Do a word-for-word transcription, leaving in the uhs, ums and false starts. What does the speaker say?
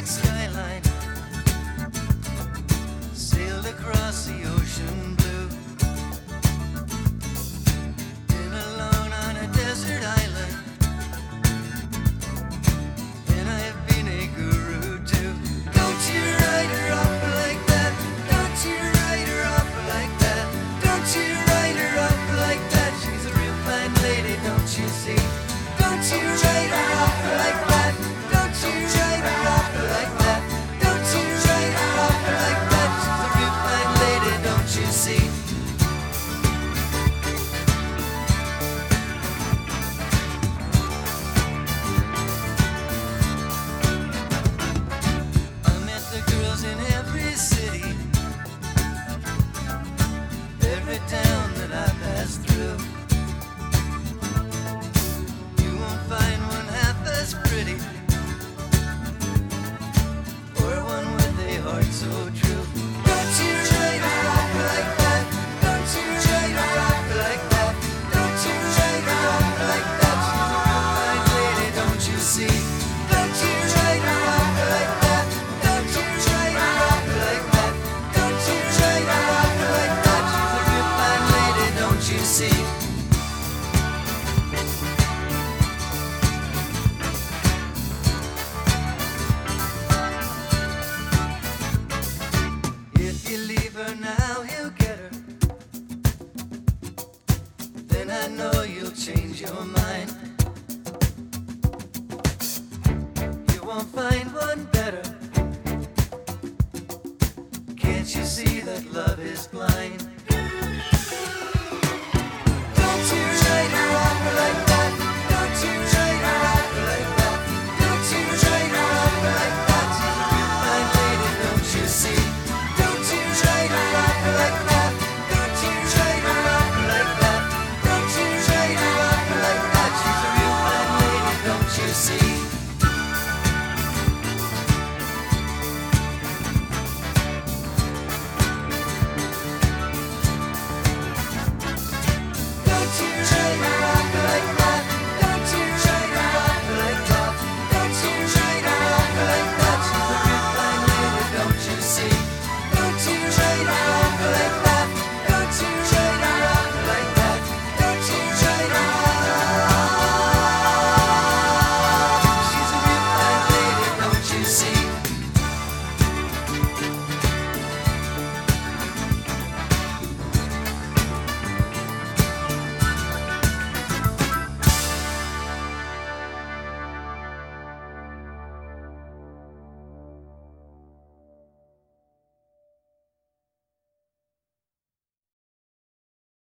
skyline, sailed across the ocean blue, been alone on a desert island, and I've been a guru too. Don't you write her off like that, don't you write her off like that, don't you write her off like that. She's a real fine lady, don't you see? Don't you write her off like that, don't you write her off like that, don't you write her off like that. She's a real fine lady, don't you see? I met the girls in every city, every town that I passed through. You won't find one half as pretty, or one with a heart so true. Don't you write her off like that, don't you write her off like that, don't you write her off like that. She's a real fine lady, don't you see? Don't you write her off like that, don't you write her off like that, don't you write her off like that. She's a real fine lady, don't you see? If you leave her now, he'll get her. Then I know you'll change your mind. You won't find one better. Can't you see that love is blind?